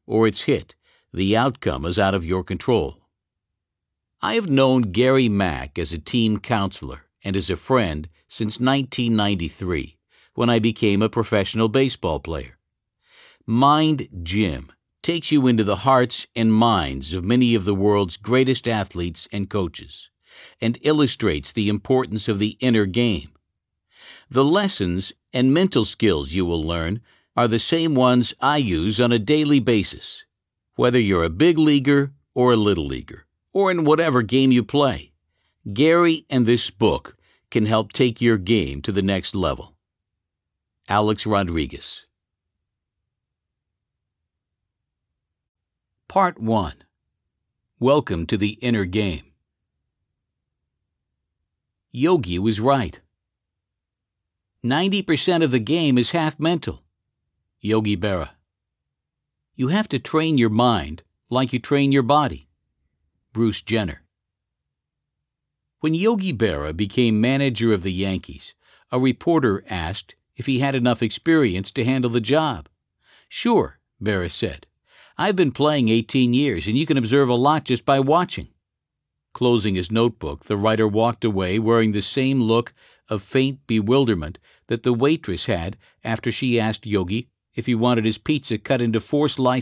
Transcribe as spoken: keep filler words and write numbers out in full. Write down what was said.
or it's hit, the outcome is out of your control. I have known Gary Mack as a team counselor and as a friend since nineteen ninety-three, when I became a professional baseball player. Mind Gym takes you into the hearts and minds of many of the world's greatest athletes and coaches, and illustrates the importance of the inner game. The lessons and mental skills you will learn are the same ones I use on a daily basis, whether you're a big leaguer or a little leaguer, or in whatever game you play. Gary and this book can help take your game to the next level. Alex Rodriguez. Part one. Welcome to the Inner Game. Yogi was right. ninety percent of the game is half mental. Yogi Berra. You have to train your mind like you train your body. Bruce Jenner. When Yogi Berra became manager of the Yankees, a reporter asked if he had enough experience to handle the job. Sure, Berra said. I've been playing eighteen years, and you can observe a lot just by watching. Closing his notebook, the writer walked away wearing the same look of faint bewilderment that the waitress had after she asked Yogi if he wanted his pizza cut into four slices.